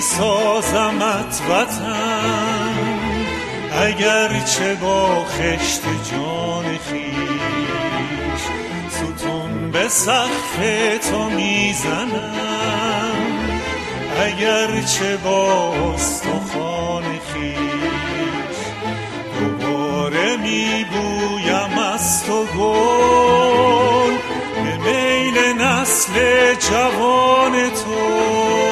سازمت وطن، اگرچه با خشت جان خویش ستون به سقف تو میزنم، اگرچه با استخوان خویش دوباره میبویم از تو گل به میل نسل جوان تو.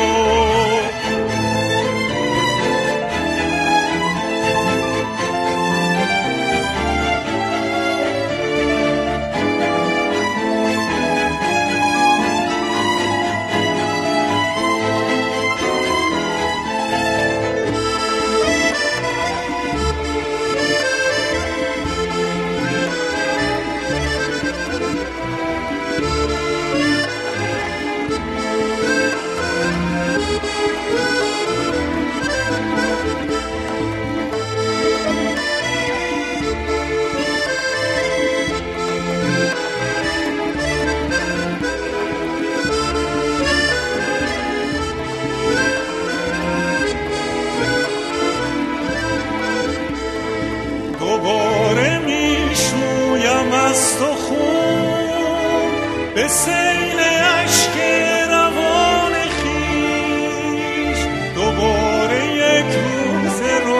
دوباره میشویم از تو خون به سیل اشک روان خویش، دوباره یک روز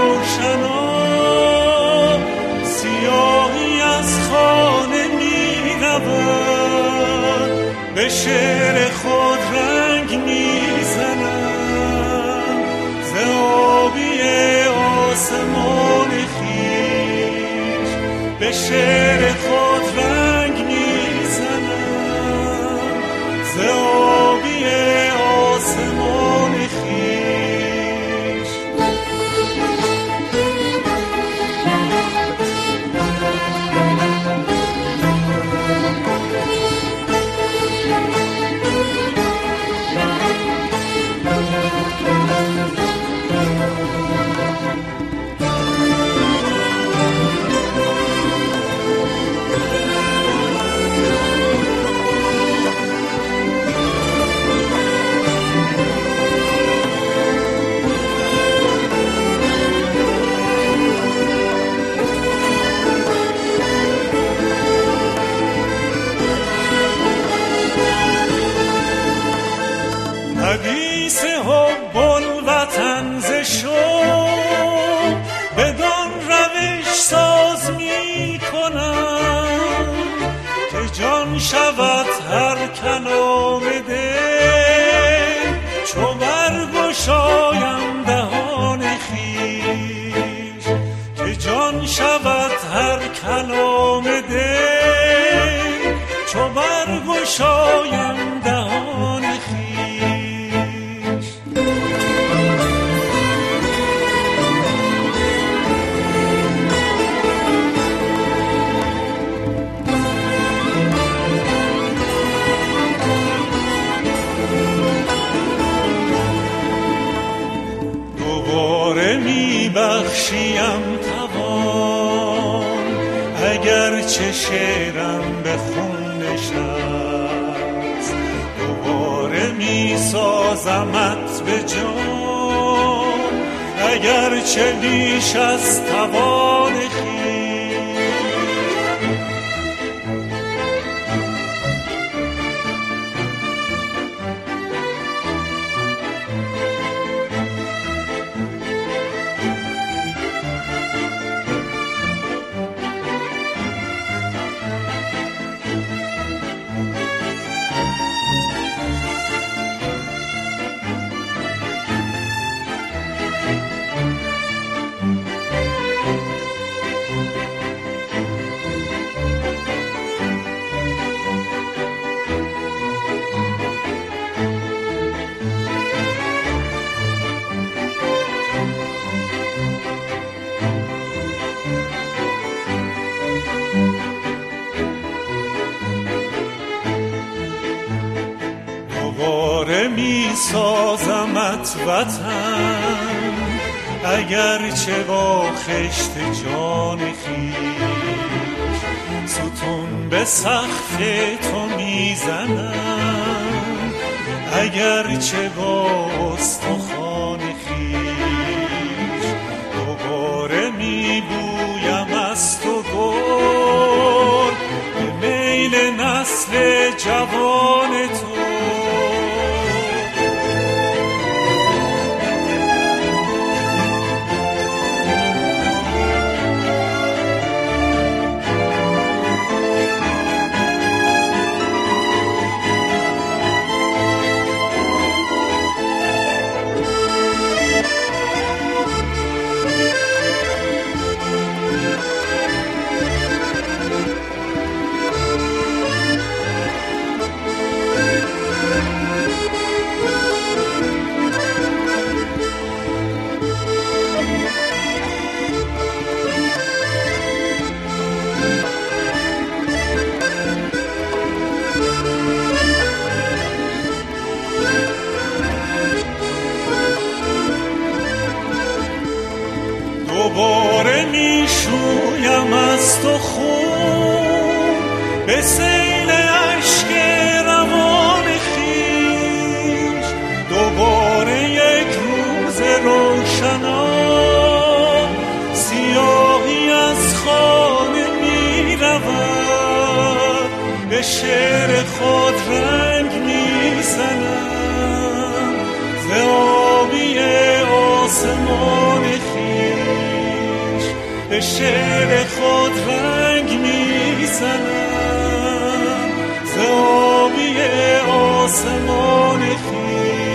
روشنا سیاهی از خانه میرود، به شعر خود رنگ میزنم ز آبی آسمان خویش، به شعر خود رنگ میزنم ز آبی آسمان خویش. حدیث حب الوطن ز شوق بدان روش ساز می کنم که جان شود هر کلام دل چو برگشایم دهان خویش، که جان شود هر کلام دل چو برگشایم دهان خویش. دوباره میبخشیم توان اگرچه شعرم به خون نشست، دوباره میسازمت به جان اگرچه بیش از توان خویش. دوباره میسازمت وطن اگرچه با خشت جان خویش ستون به سقف تو میزنم، اگرچه با استخوان دوباره میشویم از تو خون به سیل اشک روان خویش. دوباره یک روز روشنم سیاهی از خانه میرود، به شعر خود رنگ میزنم ز آبی آسمان خویش. به شعر خود رنگ میزنم ز آبی آسمان خویش.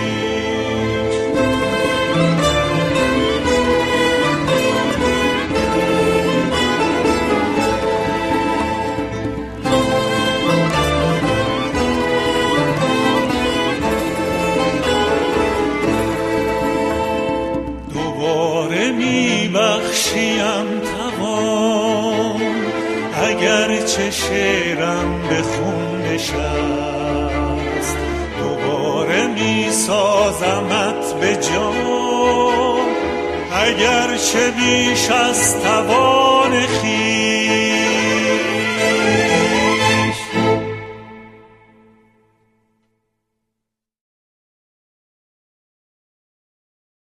دوباره میبخشیم توان اگرچه شعرم به خون نشست. دوباره میسازمت به جان اگرچه بیش از توان خویش.